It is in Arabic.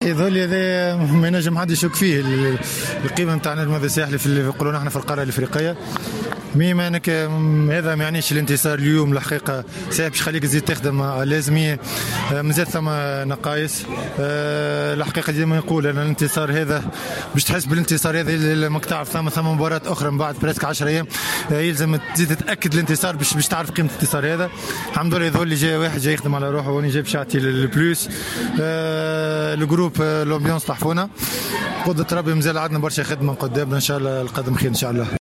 يظل هذا ما ينجم حد يشك فيه. القيمه نتاع نجم هذا الساحلي في اللي يقولون احنا في القاره الافريقيه. ميما انك هذا ما يعنيش الانتصار اليوم الحقيقه صعب باش يخليك تزيد تخدم لازم مازال ثم نقائص. الحقيقه ديما نقول ان الانتصار هذا باش تحس بالانتصار هذا لما تعرف ثم مباراه اخرى من بعد بريسك 10 ايام يلزم تزيد تاكد الانتصار باش تعرف قيمه الانتصار هذا. الحمد لله يظل اللي جاي واحد جاي يخدم على روحه وني جاي باش يعطي البلوس. الجروب الامبيونس طاحفونا قدرة ربي مازال عندنا برشا خدمه قدامنا ان شاء الله القدم خير ان شاء الله.